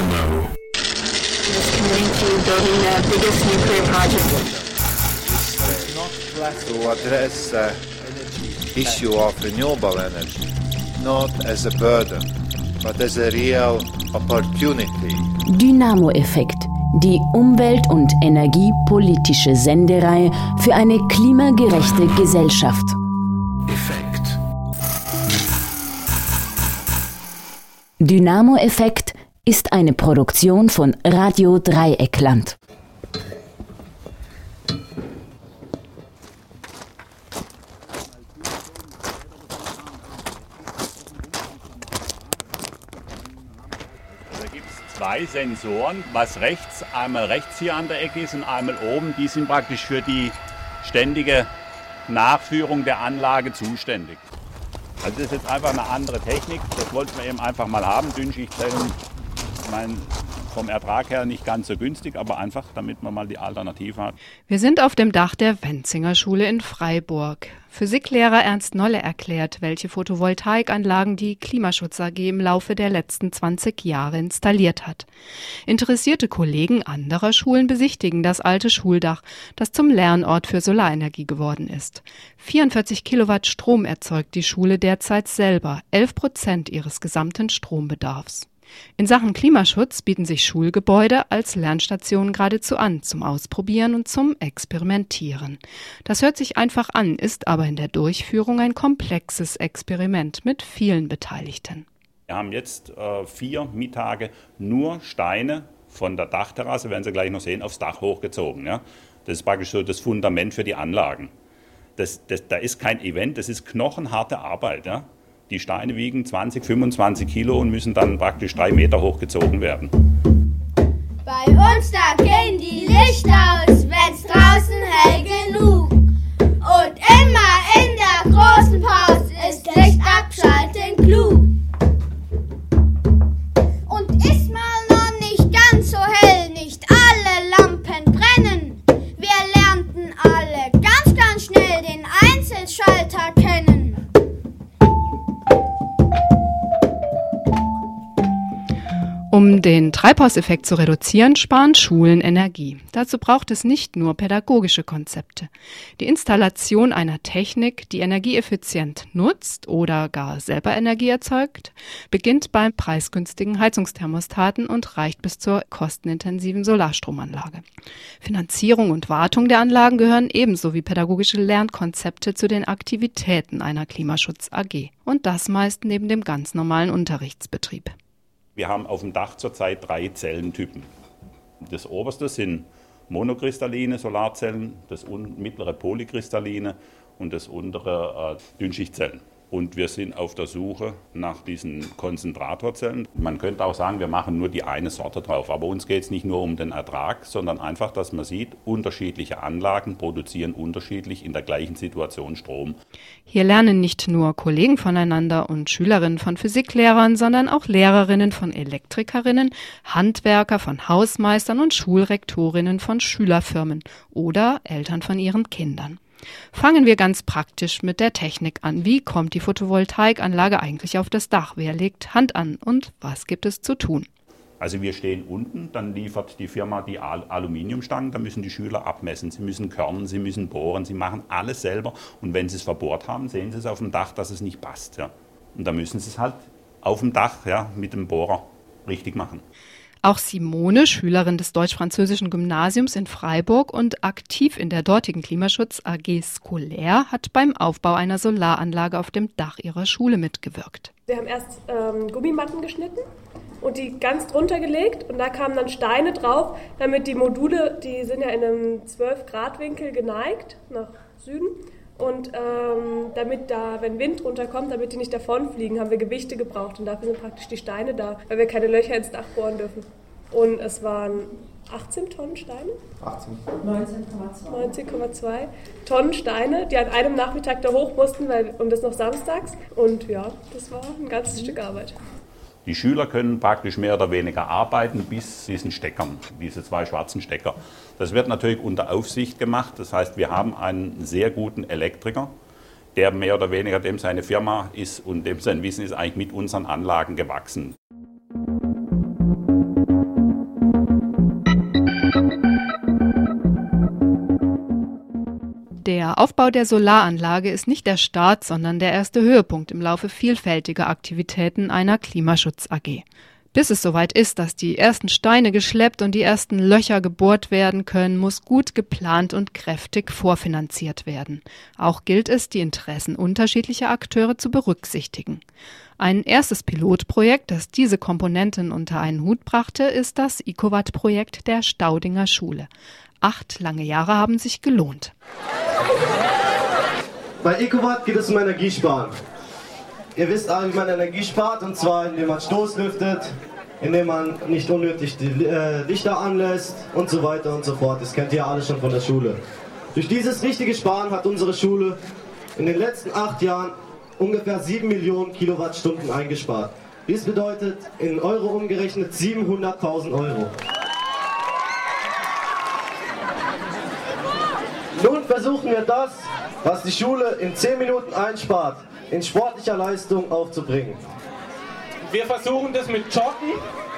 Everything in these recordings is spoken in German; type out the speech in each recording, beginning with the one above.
Dynamo. Is committing to building the biggest nuclear project. It's not flat to address the issue of renewable energy, not as a burden, but as a real opportunity. Dynamo-Effekt, die umwelt- und energiepolitische Sendereihe für eine klimagerechte Gesellschaft. Effekt. Dynamo-Effekt ist eine Produktion von Radio Dreieckland. Zwei Sensoren, was rechts, einmal rechts hier an der Ecke ist und einmal oben, die sind praktisch für die ständige Nachführung der Anlage zuständig. Also das ist jetzt einfach eine andere Technik, das wollten wir eben einfach mal haben. Dünnschichtzellen, ich meine, vom Ertrag her nicht ganz so günstig, aber einfach, damit man mal die Alternative hat. Wir sind auf dem Dach der Wenzinger Schule in Freiburg. Physiklehrer Ernst Nolle erklärt, welche Photovoltaikanlagen die Klimaschutz AG im Laufe der letzten 20 Jahre installiert hat. Interessierte Kollegen anderer Schulen besichtigen das alte Schuldach, das zum Lernort für Solarenergie geworden ist. 44 Kilowatt Strom erzeugt die Schule derzeit selber, 11% ihres gesamten Strombedarfs. In Sachen Klimaschutz bieten sich Schulgebäude als Lernstationen geradezu an, zum Ausprobieren und zum Experimentieren. Das hört sich einfach an, ist aber in der Durchführung ein komplexes Experiment mit vielen Beteiligten. Wir haben jetzt 4 Mittage nur Steine von der Dachterrasse, werden Sie gleich noch sehen, aufs Dach hochgezogen. Ja? Das ist praktisch so das Fundament für die Anlagen. Da ist kein Event, das ist knochenharte Arbeit. Ja? Die Steine wiegen 20, 25 Kilo und müssen dann praktisch 3 Meter hochgezogen werden. Bei uns da gehen die Lichter aus, wenn's draußen hell genug. Und immer in der großen Pause ist Licht abschalten klug. Und ist mal noch nicht ganz so hell, nicht alle Lampen brennen. Wir lernten alle ganz schnell den Einzelschalter kennen. Um den Treibhauseffekt zu reduzieren, sparen Schulen Energie. Dazu braucht es nicht nur pädagogische Konzepte. Die Installation einer Technik, die energieeffizient nutzt oder gar selber Energie erzeugt, beginnt beim preisgünstigen Heizungsthermostaten und reicht bis zur kostenintensiven Solarstromanlage. Finanzierung und Wartung der Anlagen gehören ebenso wie pädagogische Lernkonzepte zu den Aktivitäten einer Klimaschutz AG. Und das meist neben dem ganz normalen Unterrichtsbetrieb. Wir haben auf dem Dach zurzeit 3 Zellentypen. Das oberste sind monokristalline Solarzellen, das mittlere polykristalline und das untere Dünnschichtzellen. Und wir sind auf der Suche nach diesen Konzentratorzellen. Man könnte auch sagen, wir machen nur die eine Sorte drauf. Aber uns geht es nicht nur um den Ertrag, sondern einfach, dass man sieht, unterschiedliche Anlagen produzieren unterschiedlich in der gleichen Situation Strom. Hier lernen nicht nur Kollegen voneinander und Schülerinnen von Physiklehrern, sondern auch Lehrerinnen von Elektrikerinnen, Handwerker von Hausmeistern und Schulrektorinnen von Schülerfirmen oder Eltern von ihren Kindern. Fangen wir ganz praktisch mit der Technik an. Wie kommt die Photovoltaikanlage eigentlich auf das Dach? Wer legt Hand an und was gibt es zu tun? Also wir stehen unten, dann liefert die Firma die Aluminiumstangen, da müssen die Schüler abmessen. Sie müssen körnen, sie müssen bohren, sie machen alles selber. Und wenn sie es verbohrt haben, sehen sie es auf dem Dach, dass es nicht passt. Ja. Und da müssen sie es halt auf dem Dach mit dem Bohrer richtig machen. Auch Simone, Schülerin des Deutsch-Französischen Gymnasiums in Freiburg und aktiv in der dortigen Klimaschutz AG Scolaire, hat beim Aufbau einer Solaranlage auf dem Dach ihrer Schule mitgewirkt. Wir haben erst Gummimatten geschnitten und die ganz drunter gelegt und da kamen dann Steine drauf, damit die Module, die sind ja in einem 12-Grad-Winkel geneigt nach Süden. Und damit da, wenn Wind runterkommt, damit die nicht davonfliegen, haben wir Gewichte gebraucht. Und dafür sind praktisch die Steine da, weil wir keine Löcher ins Dach bohren dürfen. Und es waren 18 Tonnen Steine? 19,2 Tonnen Steine, die an einem Nachmittag da hoch mussten, und das noch samstags. Und ja, das war ein ganzes Stück Arbeit. Die Schüler können praktisch mehr oder weniger arbeiten bis diesen Steckern, diese 2 schwarzen Stecker. Das wird natürlich unter Aufsicht gemacht. Das heißt, wir haben einen sehr guten Elektriker, der mehr oder weniger dem seine Firma ist und dem sein Wissen ist eigentlich mit unseren Anlagen gewachsen. Der Aufbau der Solaranlage ist nicht der Start, sondern der erste Höhepunkt im Laufe vielfältiger Aktivitäten einer Klimaschutz AG. Bis es soweit ist, dass die ersten Steine geschleppt und die ersten Löcher gebohrt werden können, muss gut geplant und kräftig vorfinanziert werden. Auch gilt es, die Interessen unterschiedlicher Akteure zu berücksichtigen. Ein erstes Pilotprojekt, das diese Komponenten unter einen Hut brachte, ist das EcoWatt-Projekt der Staudinger Schule. 8 lange Jahre haben sich gelohnt. Bei EcoWatt geht es um Energiesparen. Ihr wisst alle, wie man Energie spart, und zwar indem man Stoßlüftet, indem man nicht unnötig die Lichter anlässt und so weiter und so fort. Das kennt ihr alle schon von der Schule. Durch dieses richtige Sparen hat unsere Schule in den letzten 8 Jahren ungefähr 7 Millionen Kilowattstunden eingespart. Dies bedeutet in Euro umgerechnet 700.000 Euro. Nun versuchen wir das, was die Schule in 10 Minuten einspart, in sportlicher Leistung aufzubringen. Wir versuchen das mit Joggen.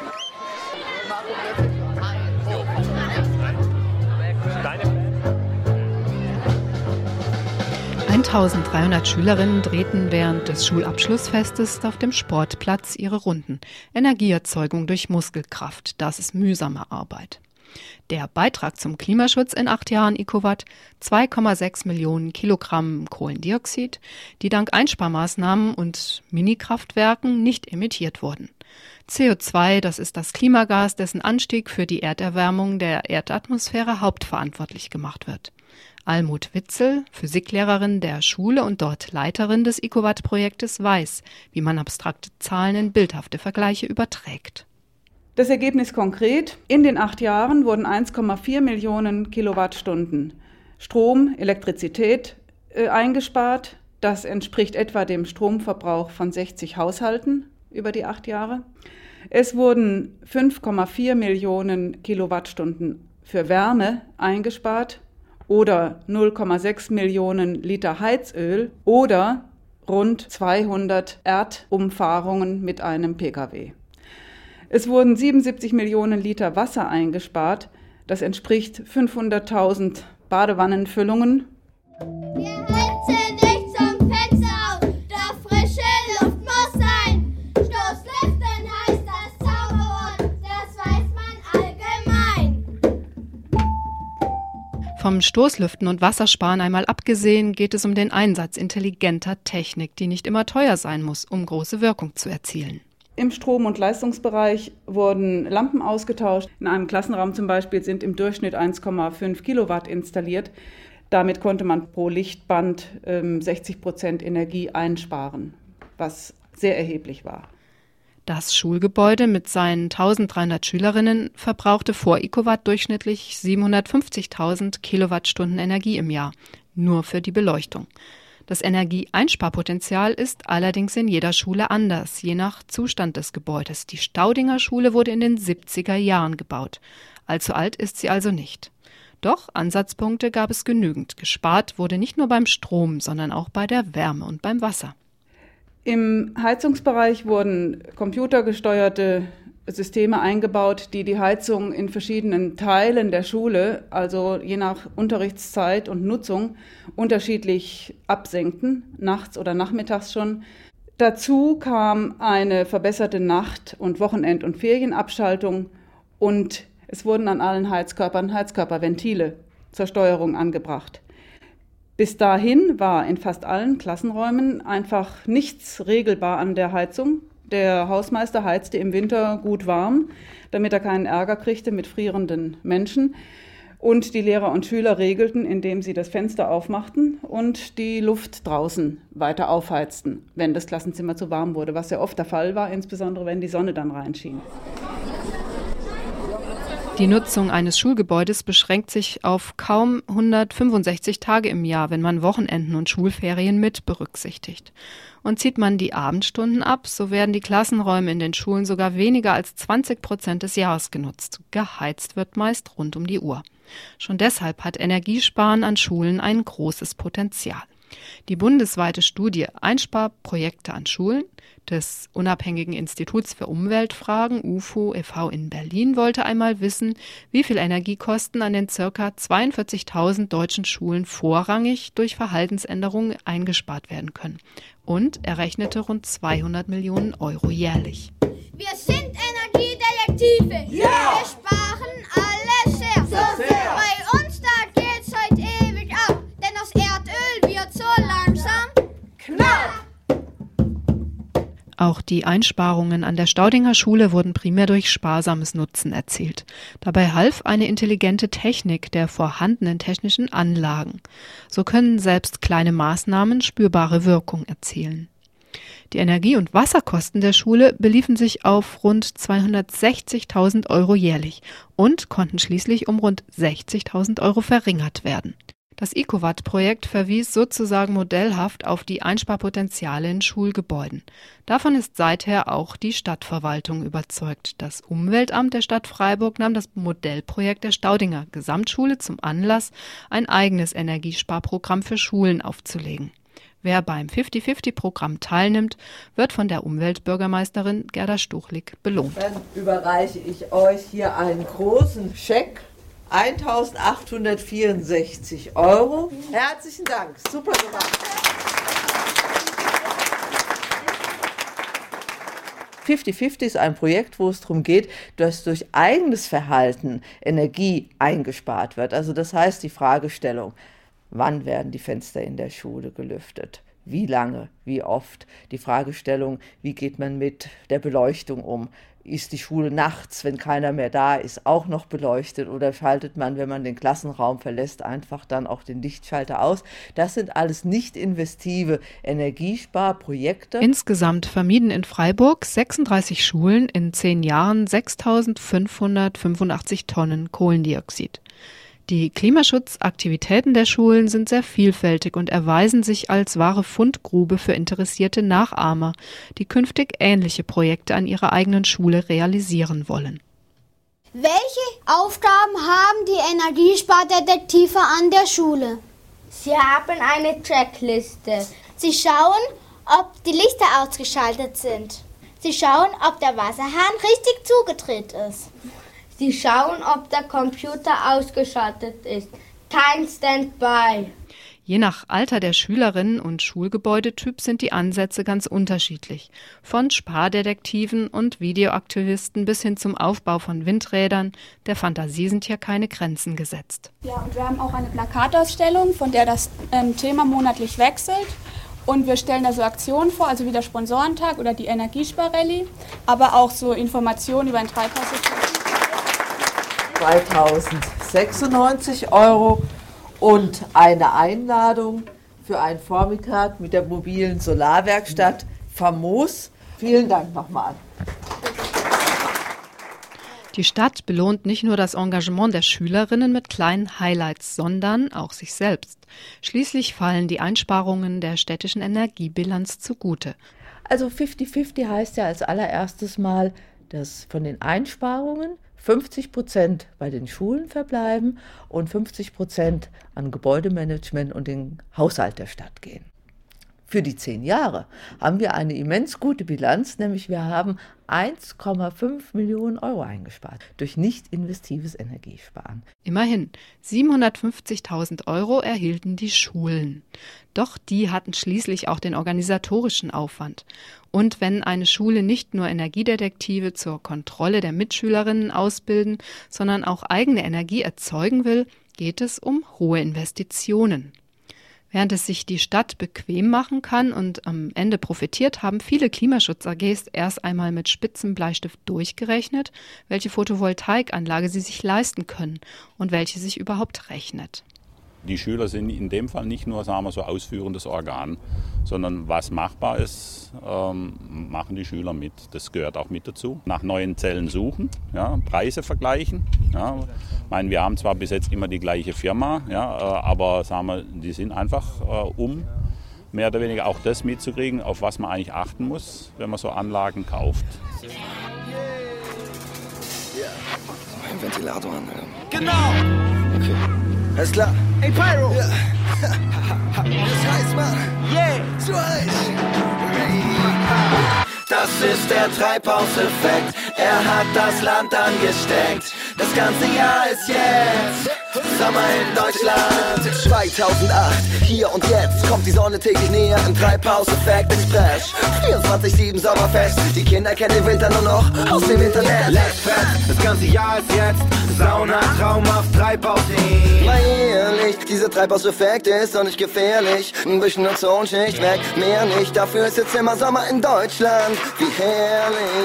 (1300) Schülerinnen drehten während des Schulabschlussfestes auf dem Sportplatz ihre Runden. Energieerzeugung durch Muskelkraft, das ist mühsame Arbeit. Der Beitrag zum Klimaschutz in 8 Jahren EcoWatt: 2,6 Millionen Kilogramm Kohlendioxid, die dank Einsparmaßnahmen und Minikraftwerken nicht emittiert wurden. CO2, das ist das Klimagas, dessen Anstieg für die Erderwärmung der Erdatmosphäre hauptverantwortlich gemacht wird. Almut Witzel, Physiklehrerin der Schule und dort Leiterin des EcoWatt-Projektes, weiß, wie man abstrakte Zahlen in bildhafte Vergleiche überträgt. Das Ergebnis konkret: In den 8 Jahren wurden 1,4 Millionen Kilowattstunden Strom, Elektrizität eingespart. Das entspricht etwa dem Stromverbrauch von 60 Haushalten über die 8 Jahre. Es wurden 5,4 Millionen Kilowattstunden für Wärme eingespart oder 0,6 Millionen Liter Heizöl oder rund 200 Erdumfahrungen mit einem Pkw. Es wurden 77 Millionen Liter Wasser eingespart. Das entspricht 500.000 Badewannenfüllungen. Wir heizen nicht zum Fenster auf, doch frische Luft muss sein. Stoßlüften heißt das Zauberwort, das weiß man allgemein. Vom Stoßlüften und Wassersparen einmal abgesehen, geht es um den Einsatz intelligenter Technik, die nicht immer teuer sein muss, um große Wirkung zu erzielen. Im Strom- und Leistungsbereich wurden Lampen ausgetauscht. In einem Klassenraum zum Beispiel sind im Durchschnitt 1,5 Kilowatt installiert. Damit konnte man pro Lichtband 60% Energie einsparen, was sehr erheblich war. Das Schulgebäude mit seinen 1300 Schülerinnen verbrauchte vor EcoWatt durchschnittlich 750.000 Kilowattstunden Energie im Jahr, nur für die Beleuchtung. Das Energieeinsparpotenzial ist allerdings in jeder Schule anders, je nach Zustand des Gebäudes. Die Staudinger Schule wurde in den 70er Jahren gebaut. Allzu alt ist sie also nicht. Doch Ansatzpunkte gab es genügend. Gespart wurde nicht nur beim Strom, sondern auch bei der Wärme und beim Wasser. Im Heizungsbereich wurden computergesteuerte Systeme eingebaut, die die Heizung in verschiedenen Teilen der Schule, also je nach Unterrichtszeit und Nutzung, unterschiedlich absenkten, nachts oder nachmittags schon. Dazu kam eine verbesserte Nacht- und Wochenend- und Ferienabschaltung und es wurden an allen Heizkörpern Heizkörperventile zur Steuerung angebracht. Bis dahin war in fast allen Klassenräumen einfach nichts regelbar an der Heizung. Der Hausmeister heizte im Winter gut warm, damit er keinen Ärger kriegte mit frierenden Menschen. Und die Lehrer und Schüler regelten, indem sie das Fenster aufmachten und die Luft draußen weiter aufheizten, wenn das Klassenzimmer zu warm wurde, was sehr oft der Fall war, insbesondere wenn die Sonne dann reinschien. Die Nutzung eines Schulgebäudes beschränkt sich auf kaum 165 Tage im Jahr, wenn man Wochenenden und Schulferien mit berücksichtigt. Und zieht man die Abendstunden ab, so werden die Klassenräume in den Schulen sogar weniger als 20% des Jahres genutzt. Geheizt wird meist rund um die Uhr. Schon deshalb hat Energiesparen an Schulen ein großes Potenzial. Die bundesweite Studie Einsparprojekte an Schulen des Unabhängigen Instituts für Umweltfragen UFO e.V. in Berlin wollte einmal wissen, wie viel Energiekosten an den ca. 42.000 deutschen Schulen vorrangig durch Verhaltensänderungen eingespart werden können. Und errechnete rund 200 Millionen Euro jährlich. Wir sind Energiedetektive. Ja! Wir sparen alles sehr. So sehr. Bei uns da geht's heute ewig ab, denn das Erdöl wird so langsam knapp. Auch die Einsparungen an der Staudinger Schule wurden primär durch sparsames Nutzen erzielt. Dabei half eine intelligente Technik der vorhandenen technischen Anlagen. So können selbst kleine Maßnahmen spürbare Wirkung erzielen. Die Energie- und Wasserkosten der Schule beliefen sich auf rund 260.000 Euro jährlich und konnten schließlich um rund 60.000 Euro verringert werden. Das EcoWatt-Projekt verwies sozusagen modellhaft auf die Einsparpotenziale in Schulgebäuden. Davon ist seither auch die Stadtverwaltung überzeugt. Das Umweltamt der Stadt Freiburg nahm das Modellprojekt der Staudinger Gesamtschule zum Anlass, ein eigenes Energiesparprogramm für Schulen aufzulegen. Wer beim 50-50-Programm teilnimmt, wird von der Umweltbürgermeisterin Gerda Stuchlik belohnt. Dann überreiche ich euch hier einen großen Scheck. 1.864 Euro. Herzlichen Dank. Super gemacht. 50-50 ist ein Projekt, wo es darum geht, dass durch eigenes Verhalten Energie eingespart wird. Also das heißt die Fragestellung, wann werden die Fenster in der Schule gelüftet? Wie lange? Wie oft? Die Fragestellung, wie geht man mit der Beleuchtung um? Ist die Schule nachts, wenn keiner mehr da ist, auch noch beleuchtet oder schaltet man, wenn man den Klassenraum verlässt, einfach dann auch den Lichtschalter aus? Das sind alles nicht investive Energiesparprojekte. Insgesamt vermieden in Freiburg 36 Schulen in 10 Jahren 6.585 Tonnen Kohlendioxid. Die Klimaschutzaktivitäten der Schulen sind sehr vielfältig und erweisen sich als wahre Fundgrube für interessierte Nachahmer, die künftig ähnliche Projekte an ihrer eigenen Schule realisieren wollen. Welche Aufgaben haben die Energiespardetektive an der Schule? Sie haben eine Checkliste. Sie schauen, ob die Lichter ausgeschaltet sind. Sie schauen, ob der Wasserhahn richtig zugedreht ist. Sie schauen, ob der Computer ausgeschaltet ist. Kein Standby. Je nach Alter der Schülerinnen und Schulgebäudetyp sind die Ansätze ganz unterschiedlich. Von Spardetektiven und Videoaktivisten bis hin zum Aufbau von Windrädern. Der Fantasie sind hier keine Grenzen gesetzt. Ja, und wir haben auch eine Plakatausstellung, von der das Thema monatlich wechselt. Und wir stellen da so Aktionen vor, also wie der Sponsorentag oder die Energiesparrallye, aber auch so Informationen über ein Treibhaussystem. 2.096 Euro und eine Einladung für einen Vormittag mit der mobilen Solarwerkstatt Famos. Vielen Dank nochmal. Die Stadt belohnt nicht nur das Engagement der Schülerinnen mit kleinen Highlights, sondern auch sich selbst. Schließlich fallen die Einsparungen der städtischen Energiebilanz zugute. Also 50-50 heißt ja als allererstes mal, dass von den Einsparungen 50% bei den Schulen verbleiben und 50% an Gebäudemanagement und den Haushalt der Stadt gehen. Für die 10 Jahre haben wir eine immens gute Bilanz, nämlich wir haben 1,5 Millionen Euro eingespart durch nicht investives Energiesparen. Immerhin, 750.000 Euro erhielten die Schulen. Doch die hatten schließlich auch den organisatorischen Aufwand. Und wenn eine Schule nicht nur Energiedetektive zur Kontrolle der Mitschülerinnen ausbilden, sondern auch eigene Energie erzeugen will, geht es um hohe Investitionen. Während es sich die Stadt bequem machen kann und am Ende profitiert, haben viele Klimaschutz-AGs erst einmal mit spitzem Bleistift durchgerechnet, welche Photovoltaikanlage sie sich leisten können und welche sich überhaupt rechnet. Die Schüler sind in dem Fall nicht nur, sagen wir so, ausführendes Organ, sondern was machbar ist, machen die Schüler mit. Das gehört auch mit dazu. Nach neuen Zellen suchen, ja, Preise vergleichen. Ja. Ich meine, wir haben zwar bis jetzt immer die gleiche Firma, ja, aber sagen wir, die sind einfach, um mehr oder weniger auch das mitzukriegen, auf was man eigentlich achten muss, wenn man so Anlagen kauft. Ein Ventilator an. Genau! Okay. Alles klar. Ey, Pyro! Ja. Das heißt, Mann. Yeah! Zu heiß! Das ist der Treibhauseffekt. Er hat das Land angesteckt. Das ganze Jahr ist jetzt Sommer in Deutschland. 2008, hier und jetzt kommt die Sonne täglich näher im Treibhauseffekt Express. 24/7 Sommerfest, die Kinder kennen den Winter nur noch aus dem Internet. Let's fest, das ganze Jahr ist jetzt Sauna, traumhaft, Treibhaus. Mal ehrlich, dieser Treibhauseffekt ist doch nicht gefährlich. Ein bisschen Ozonschicht weg, mehr nicht. Dafür ist jetzt immer Sommer in Deutschland. Wie herrlich.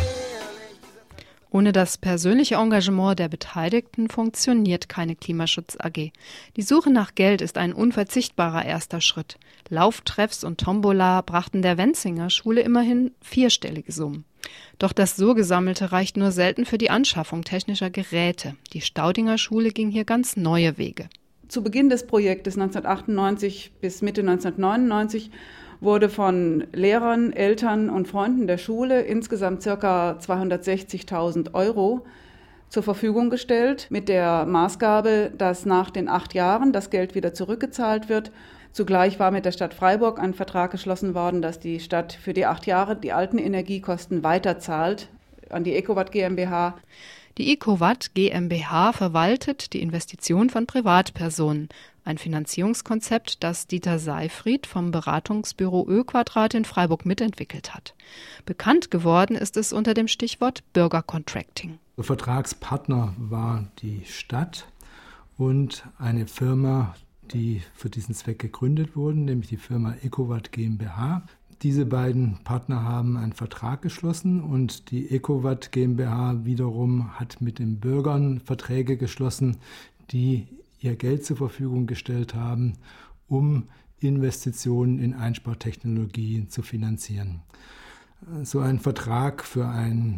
Ohne das persönliche Engagement der Beteiligten funktioniert keine Klimaschutz AG. Die Suche nach Geld ist ein unverzichtbarer erster Schritt. Lauftreffs und Tombola brachten der Wenzinger Schule immerhin 4-stellige Summen. Doch das so Gesammelte reicht nur selten für die Anschaffung technischer Geräte. Die Staudinger Schule ging hier ganz neue Wege. Zu Beginn des Projektes 1998 bis Mitte 1999 wurde von Lehrern, Eltern und Freunden der Schule insgesamt ca. 260.000 € zur Verfügung gestellt, mit der Maßgabe, dass nach den 8 Jahren das Geld wieder zurückgezahlt wird. Zugleich war mit der Stadt Freiburg ein Vertrag geschlossen worden, dass die Stadt für die 8 Jahre die alten Energiekosten weiterzahlt an die Ecowatt GmbH. Die Ecowatt GmbH verwaltet die Investition von Privatpersonen. Ein Finanzierungskonzept, das Dieter Seyfried vom Beratungsbüro Ö-Quadrat in Freiburg mitentwickelt hat. Bekannt geworden ist es unter dem Stichwort Bürgercontracting. Vertragspartner war die Stadt und eine Firma, die für diesen Zweck gegründet wurde, nämlich die Firma Ecowatt GmbH. Diese beiden Partner haben einen Vertrag geschlossen und die Ecowatt GmbH wiederum hat mit den Bürgern Verträge geschlossen, die ihr Geld zur Verfügung gestellt haben, um Investitionen in Einspartechnologien zu finanzieren. So ein Vertrag für ein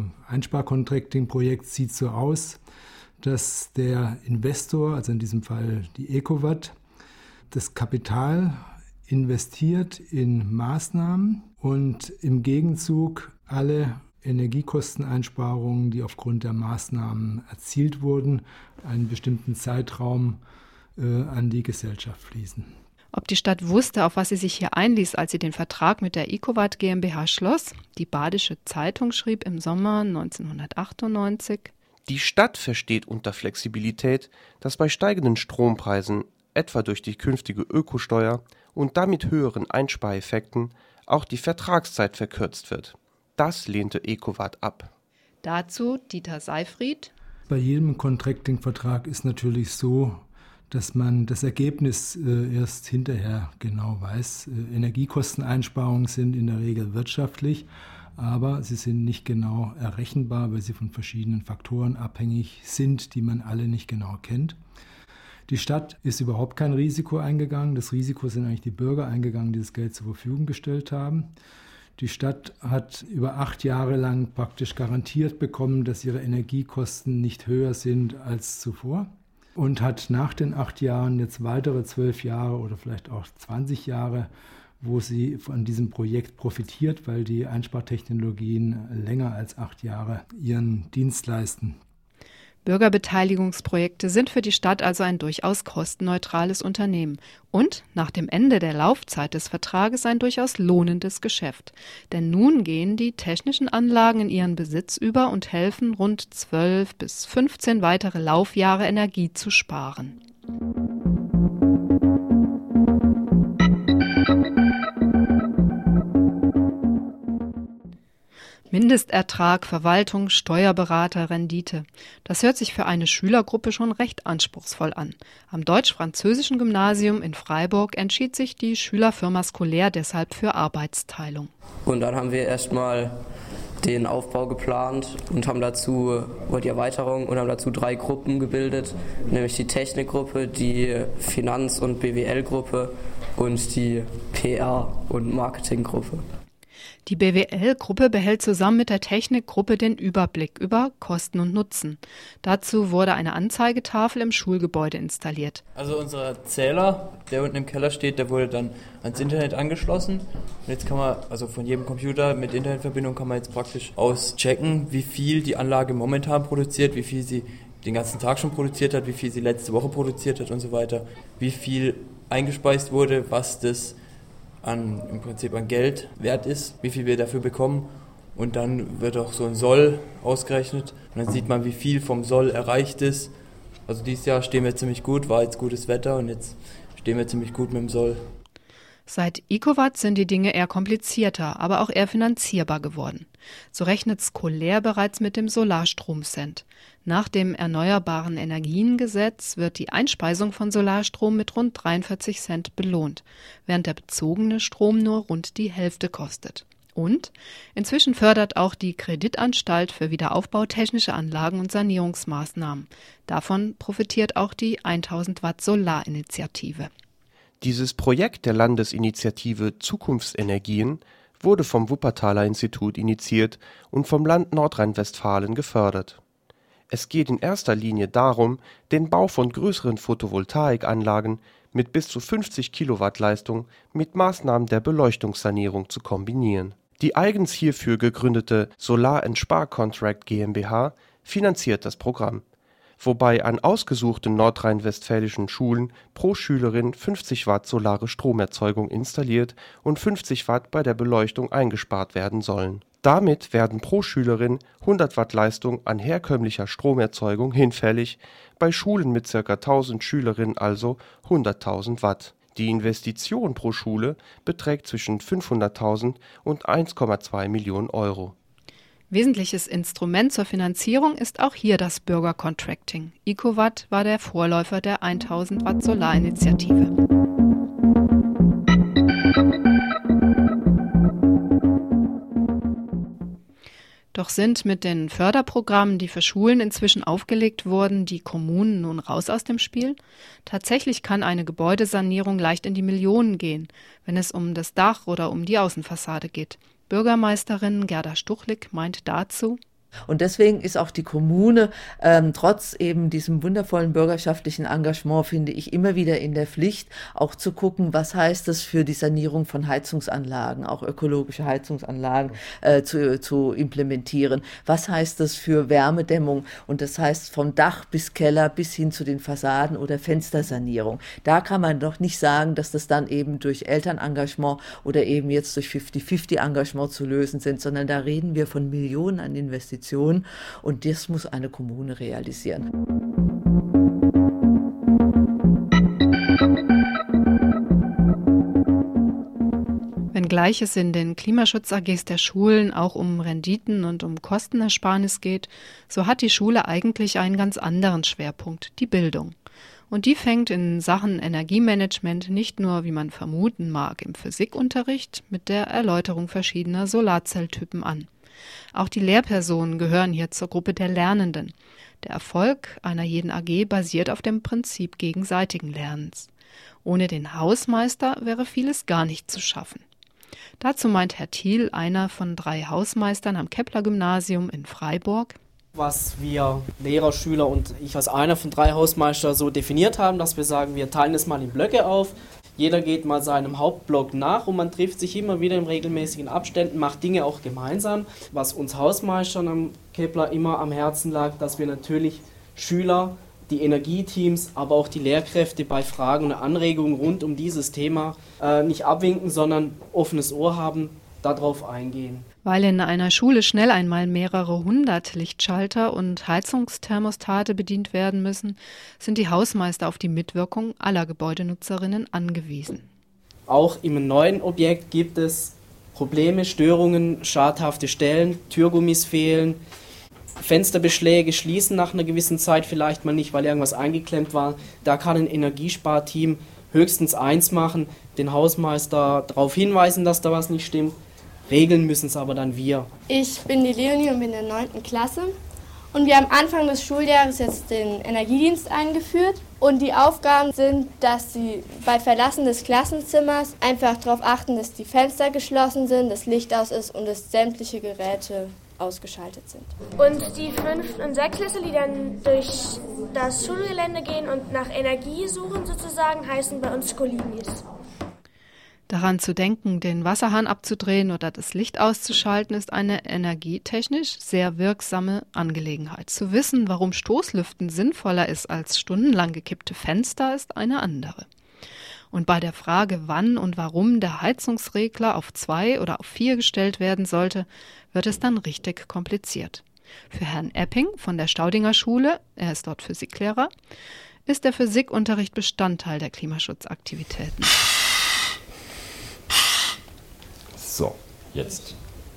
Einsparcontracting-Projekt sieht so aus, dass der Investor, also in diesem Fall die Ecowatt, das Kapital investiert in Maßnahmen und im Gegenzug alle Energiekosteneinsparungen, die aufgrund der Maßnahmen erzielt wurden, einen bestimmten Zeitraum an die Gesellschaft fließen. Ob die Stadt wusste, auf was sie sich hier einließ, als sie den Vertrag mit der Ecowatt GmbH schloss? Die Badische Zeitung schrieb im Sommer 1998: Die Stadt versteht unter Flexibilität, dass bei steigenden Strompreisen, etwa durch die künftige Ökosteuer und damit höheren Einspareffekten, auch die Vertragszeit verkürzt wird. Das lehnte Ecowatt ab. Dazu Dieter Seyfried: Bei jedem Contracting-Vertrag ist natürlich so, dass man das Ergebnis erst hinterher genau weiß. Energiekosteneinsparungen sind in der Regel wirtschaftlich, aber sie sind nicht genau errechenbar, weil sie von verschiedenen Faktoren abhängig sind, die man alle nicht genau kennt. Die Stadt ist überhaupt kein Risiko eingegangen. Das Risiko sind eigentlich die Bürger eingegangen, die das Geld zur Verfügung gestellt haben. Die Stadt hat über 8 Jahre lang praktisch garantiert bekommen, dass ihre Energiekosten nicht höher sind als zuvor und hat nach den 8 Jahren jetzt weitere 12 Jahre oder vielleicht auch 20 Jahre, wo sie von diesem Projekt profitiert, weil die Einspartechnologien länger als 8 Jahre ihren Dienst leisten. Bürgerbeteiligungsprojekte sind für die Stadt also ein durchaus kostenneutrales Unternehmen und nach dem Ende der Laufzeit des Vertrages ein durchaus lohnendes Geschäft. Denn nun gehen die technischen Anlagen in ihren Besitz über und helfen, rund 12 bis 15 weitere Laufjahre Energie zu sparen. Mindestertrag, Verwaltung, Steuerberater, Rendite. Das hört sich für eine Schülergruppe schon recht anspruchsvoll an. Am Deutsch-Französischen Gymnasium in Freiburg entschied sich die Schülerfirma Scolaire deshalb für Arbeitsteilung. Und dann haben wir erstmal den Aufbau geplant und haben dazu die Erweiterung und haben dazu 3 Gruppen gebildet, nämlich die Technikgruppe, die Finanz- und BWL-Gruppe und die PR- und Marketinggruppe. Die BWL-Gruppe behält zusammen mit der Technikgruppe den Überblick über Kosten und Nutzen. Dazu wurde eine Anzeigetafel im Schulgebäude installiert. Also unser Zähler, der unten im Keller steht, der wurde dann ans Internet angeschlossen. Und jetzt kann man, also von jedem Computer mit Internetverbindung kann man jetzt praktisch auschecken, wie viel die Anlage momentan produziert, wie viel sie den ganzen Tag schon produziert hat, wie viel sie letzte Woche produziert hat und so weiter, wie viel eingespeist wurde, was das im Prinzip an Geld wert ist, wie viel wir dafür bekommen. Und dann wird auch so ein Soll ausgerechnet und dann sieht man, wie viel vom Soll erreicht ist. Also dieses Jahr stehen wir ziemlich gut, war jetzt gutes Wetter und jetzt stehen wir ziemlich gut mit dem Soll. Seit EcoWatt sind die Dinge eher komplizierter, aber auch eher finanzierbar geworden. So rechnet Scolaire bereits mit dem Solarstromcent. Nach dem Erneuerbaren Energiengesetz wird die Einspeisung von Solarstrom mit rund 43 Cent belohnt, während der bezogene Strom nur rund die Hälfte kostet. Und inzwischen fördert auch die Kreditanstalt für Wiederaufbau technische Anlagen und Sanierungsmaßnahmen. Davon profitiert auch die 1000 Watt Solarinitiative. Dieses Projekt der Landesinitiative Zukunftsenergien wurde vom Wuppertaler Institut initiiert und vom Land Nordrhein-Westfalen gefördert. Es geht in erster Linie darum, den Bau von größeren Photovoltaikanlagen mit bis zu 50 Kilowatt Leistung mit Maßnahmen der Beleuchtungssanierung zu kombinieren. Die eigens hierfür gegründete Solar & Spar Contract GmbH finanziert das Programm, wobei an ausgesuchten nordrhein-westfälischen Schulen pro Schülerin 50 Watt solare Stromerzeugung installiert und 50 Watt bei der Beleuchtung eingespart werden sollen. Damit werden pro Schülerin 100 Watt Leistung an herkömmlicher Stromerzeugung hinfällig, bei Schulen mit ca. 1000 Schülerinnen also 100.000 Watt. Die Investition pro Schule beträgt zwischen 500.000 und 1,2 Millionen Euro. Wesentliches Instrument zur Finanzierung ist auch hier das Bürgercontracting. EcoWatt war der Vorläufer der 1000 Watt Solarinitiative. Doch sind mit den Förderprogrammen, die für Schulen inzwischen aufgelegt wurden, die Kommunen nun raus aus dem Spiel? Tatsächlich kann eine Gebäudesanierung leicht in die Millionen gehen, wenn es um das Dach oder um die Außenfassade geht. Bürgermeisterin Gerda Stuchlik meint dazu: Und deswegen ist auch die Kommune trotz eben diesem wundervollen bürgerschaftlichen Engagement, finde ich, immer wieder in der Pflicht, auch zu gucken, was heißt das für die Sanierung von Heizungsanlagen, auch ökologische Heizungsanlagen zu implementieren. Was heißt das für Wärmedämmung? Und das heißt vom Dach bis Keller bis hin zu den Fassaden oder Fenstersanierung. Da kann man doch nicht sagen, dass das dann eben durch Elternengagement oder eben jetzt durch 50-50-Engagement zu lösen sind, sondern da reden wir von Millionen an Investitionen. Und das muss eine Kommune realisieren. Wenngleich es in den Klimaschutz-AGs der Schulen auch um Renditen und um Kostenersparnis geht, so hat die Schule eigentlich einen ganz anderen Schwerpunkt, die Bildung. Und die fängt in Sachen Energiemanagement nicht nur, wie man vermuten mag, im Physikunterricht mit der Erläuterung verschiedener Solarzelltypen an. Auch die Lehrpersonen gehören hier zur Gruppe der Lernenden. Der Erfolg einer jeden AG basiert auf dem Prinzip gegenseitigen Lernens. Ohne den Hausmeister wäre vieles gar nicht zu schaffen. Dazu meint Herr Thiel, einer von 3 Hausmeistern am Kepler-Gymnasium in Freiburg: Was wir Lehrer, Schüler und ich als einer von 3 Hausmeistern so definiert haben, dass wir sagen, wir teilen es mal in Blöcke auf. Jeder geht mal seinem Hauptblock nach und man trifft sich immer wieder in regelmäßigen Abständen, macht Dinge auch gemeinsam. Was uns Hausmeistern am Kepler immer am Herzen lag, dass wir natürlich Schüler, die Energieteams, aber auch die Lehrkräfte bei Fragen und Anregungen rund um dieses Thema nicht abwinken, sondern offenes Ohr haben, darauf eingehen. Weil in einer Schule schnell einmal mehrere 100 Lichtschalter und Heizungsthermostate bedient werden müssen, sind die Hausmeister auf die Mitwirkung aller Gebäudenutzerinnen angewiesen. Auch im neuen Objekt gibt es Probleme, Störungen, schadhafte Stellen, Türgummis fehlen, Fensterbeschläge schließen nach einer gewissen Zeit vielleicht mal nicht, weil irgendwas eingeklemmt war. Da kann ein Energiesparteam höchstens eins machen, den Hausmeister darauf hinweisen, dass da was nicht stimmt. Regeln müssen es aber dann wir. Ich bin die Leonie und bin in der 9. Klasse. Und wir haben Anfang des Schuljahres jetzt den Energiedienst eingeführt. Und die Aufgaben sind, dass sie bei Verlassen des Klassenzimmers einfach darauf achten, dass die Fenster geschlossen sind, das Licht aus ist und dass sämtliche Geräte ausgeschaltet sind. Und die 5. und 6. Klasse, die dann durch das Schulgelände gehen und nach Energie suchen sozusagen, heißen bei uns Skolinis. Daran zu denken, den Wasserhahn abzudrehen oder das Licht auszuschalten, ist eine energietechnisch sehr wirksame Angelegenheit. Zu wissen, warum Stoßlüften sinnvoller ist als stundenlang gekippte Fenster, ist eine andere. Und bei der Frage, wann und warum der Heizungsregler auf 2 oder auf 4 gestellt werden sollte, wird es dann richtig kompliziert. Für Herrn Epping von der Staudinger Schule, er ist dort Physiklehrer, ist der Physikunterricht Bestandteil der Klimaschutzaktivitäten. So, jetzt.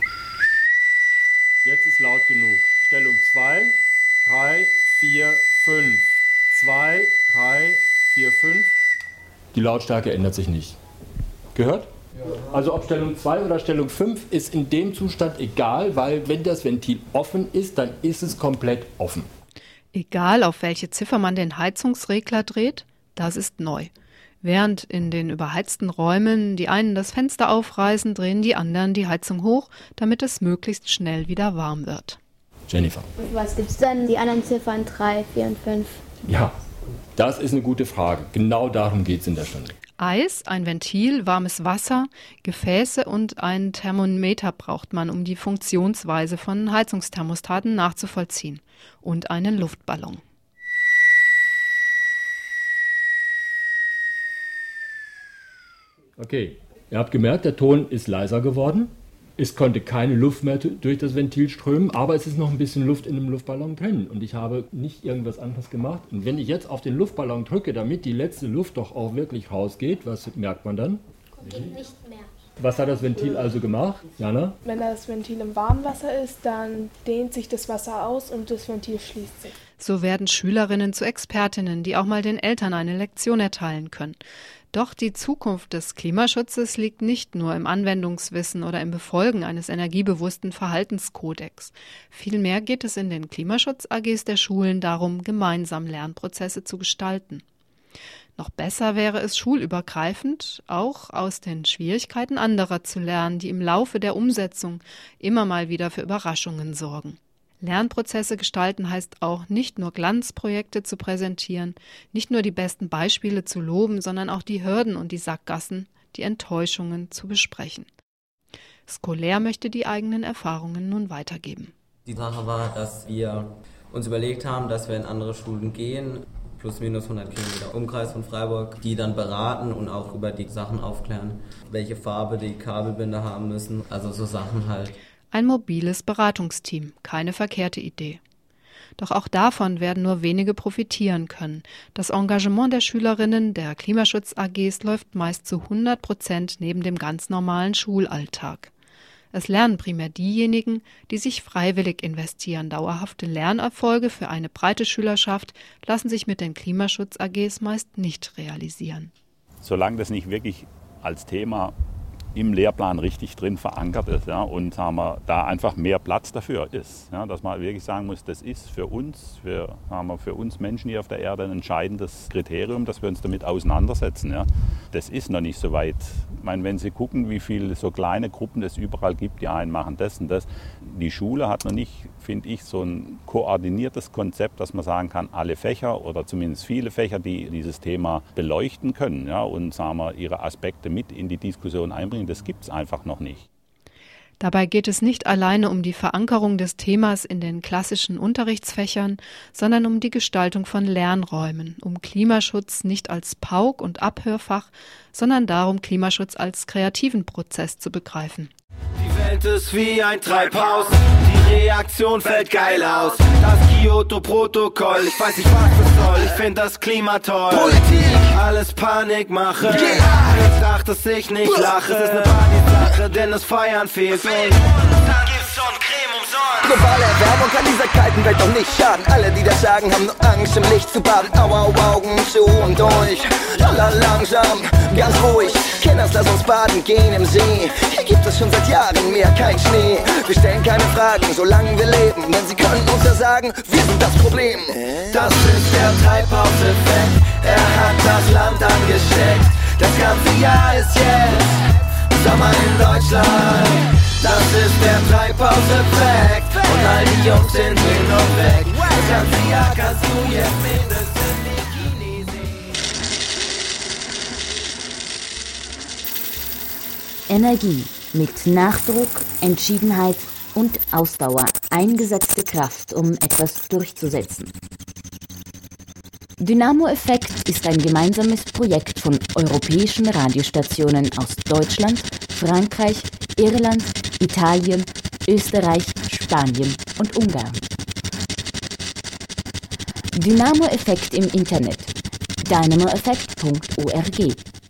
Jetzt ist laut genug. Stellung 2, 3, 4, 5. 2, 3, 4, 5. Die Lautstärke ändert sich nicht. Gehört? Ja. Also ob Stellung 2 oder Stellung 5 ist in dem Zustand egal, weil wenn das Ventil offen ist, dann ist es komplett offen. Egal, auf welche Ziffer man den Heizungsregler dreht, das ist neu. Während in den überheizten Räumen die einen das Fenster aufreißen, drehen die anderen die Heizung hoch, damit es möglichst schnell wieder warm wird. Jennifer. Was gibt es dann, die anderen Ziffern 3, 4 und 5? Ja, das ist eine gute Frage. Genau darum geht es in der Stunde. Eis, ein Ventil, warmes Wasser, Gefäße und ein Thermometer braucht man, um die Funktionsweise von Heizungsthermostaten nachzuvollziehen. Und einen Luftballon. Okay, ihr habt gemerkt, der Ton ist leiser geworden. Es konnte keine Luft mehr durch das Ventil strömen, aber es ist noch ein bisschen Luft in dem Luftballon drin. Und ich habe nicht irgendwas anderes gemacht. Und wenn ich jetzt auf den Luftballon drücke, damit die letzte Luft doch auch wirklich rausgeht, was merkt man dann? Geht nicht mehr. Was hat das Ventil also gemacht, Jana? Wenn das Ventil im warmen Wasser ist, dann dehnt sich das Wasser aus und das Ventil schließt sich. So werden Schülerinnen zu Expertinnen, die auch mal den Eltern eine Lektion erteilen können. Doch die Zukunft des Klimaschutzes liegt nicht nur im Anwendungswissen oder im Befolgen eines energiebewussten Verhaltenskodex. Vielmehr geht es in den Klimaschutz-AGs der Schulen darum, gemeinsam Lernprozesse zu gestalten. Noch besser wäre es, schulübergreifend auch aus den Schwierigkeiten anderer zu lernen, die im Laufe der Umsetzung immer mal wieder für Überraschungen sorgen. Lernprozesse gestalten heißt auch, nicht nur Glanzprojekte zu präsentieren, nicht nur die besten Beispiele zu loben, sondern auch die Hürden und die Sackgassen, die Enttäuschungen zu besprechen. Skolär möchte die eigenen Erfahrungen nun weitergeben. Die Sache war, dass wir uns überlegt haben, dass wir in andere Schulen gehen, plus minus 100 Kilometer Umkreis von Freiburg, die dann beraten und auch über die Sachen aufklären, welche Farbe die Kabelbinder haben müssen, also so Sachen halt. Ein mobiles Beratungsteam, keine verkehrte Idee. Doch auch davon werden nur wenige profitieren können. Das Engagement der Schülerinnen der Klimaschutz-AGs läuft meist zu 100% neben dem ganz normalen Schulalltag. Es lernen primär diejenigen, die sich freiwillig investieren. Dauerhafte Lernerfolge für eine breite Schülerschaft lassen sich mit den Klimaschutz-AGs meist nicht realisieren. Solange das nicht wirklich als Thema im Lehrplan richtig drin verankert ist, ja, und sagen wir, da einfach mehr Platz dafür ist, ja, dass man wirklich sagen muss, das ist für uns, für uns Menschen hier auf der Erde ein entscheidendes Kriterium, dass wir uns damit auseinandersetzen. Ja. Das ist noch nicht so weit. Ich meine, wenn Sie gucken, wie viele so kleine Gruppen es überall gibt, die einen machen das und das. Die Schule hat noch nicht, finde ich, so ein koordiniertes Konzept, dass man sagen kann, alle Fächer oder zumindest viele Fächer, die dieses Thema beleuchten können, ja, und sagen wir, ihre Aspekte mit in die Diskussion einbringen. Das gibt es einfach noch nicht. Dabei geht es nicht alleine um die Verankerung des Themas in den klassischen Unterrichtsfächern, sondern um die Gestaltung von Lernräumen, um Klimaschutz nicht als Pauk- und Abhörfach, sondern darum, Klimaschutz als kreativen Prozess zu begreifen. Die Welt ist wie ein Treibhaus, die Reaktion fällt geil aus. Das Kyoto-Protokoll, ich weiß nicht, was das soll, ich find das Klima toll. Politik, alles Panikmache, ich dachte, dass ich nicht lache. Es ist eine Partysache, denn das Feiern fehlt. Globale Erwärmung kann dieser kalten Welt doch nicht schaden. Alle, die das sagen, haben nur Angst, im Licht zu baden. Aua, Augen zu und durch. Lala, langsam, ganz ruhig. Kinders, lass uns baden gehen im See. Hier gibt es schon seit Jahren mehr kein Schnee. Wir stellen keine Fragen, solange wir leben. Denn sie können uns ja sagen, wir sind das Problem. Das ist der Treibhauseffekt. Er hat das Land angesteckt. Das ganze Jahr ist jetzt Sommer in Deutschland. Das ist der Treibhauseffekt. Und all die Jungs sind hin und weg. Das ganze Jahr kannst du jetzt mindestens Bikini sehen. Energie mit Nachdruck, Entschiedenheit und Ausdauer, eingesetzte Kraft, um etwas durchzusetzen. Dynamo-Effekt ist ein gemeinsames Projekt von europäischen Radiostationen aus Deutschland, Frankreich, Irland, Italien, Österreich, Spanien und Ungarn. Dynamo-Effekt im Internet: dynamoeffekt.org